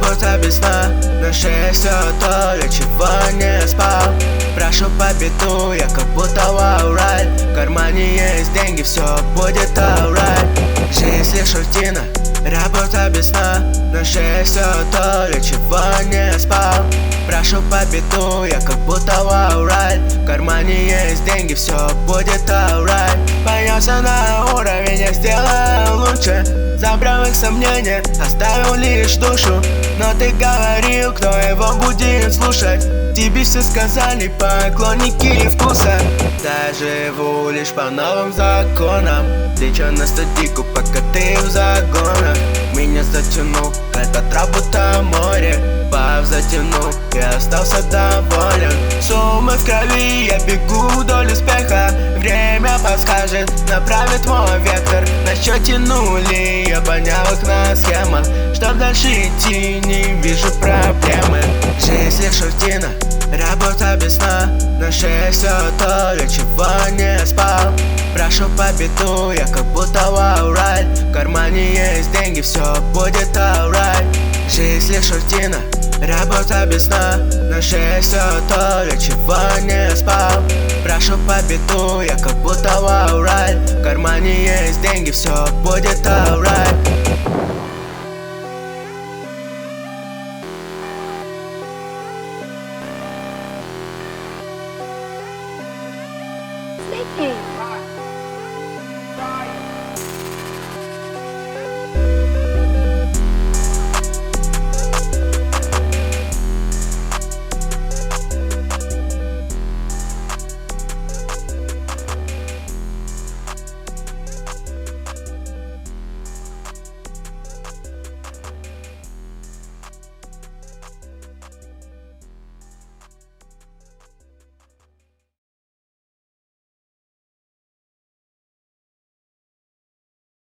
Работа без сна, на шее все то, для чего не спал. Прошу по биту, я как будто лаурайт. В кармане есть деньги, все будет alright. Жизнь лишь рутина, работа без сна, на шее все то, для чего не спал. Прошу по биту, я как будто лаурайт. В кармане есть деньги, все будет alright. Поднялся на уровень, я сделаю лучше. Забрал их сомнения, оставил лишь душу. Но ты говорил, кто его будет слушать. Тебе все сказали поклонники вкуса. Да, живу лишь по новым законам. Лечу на студийку, пока ты в загонах. Меня затянул этот работа море. Пав затянул, я остался доволен. Суммы в крови, я бегу вдоль успеха. Время подскажет, направит мой вектор. На счете нули, я понял их на схемах. Чтоб дальше идти, не вижу проблемы. Жизнь лишь рутина, работа без сна, на шее все то, для чего не спал. Прошу по биту, я как будто лаурайт. В кармане есть деньги, все будет alright. Жизнь лишь рутина, работа без сна, на шее все то, для чего не спал. Прошу по биту, я как будто лаурайт. В кармане есть деньги, все будет alright.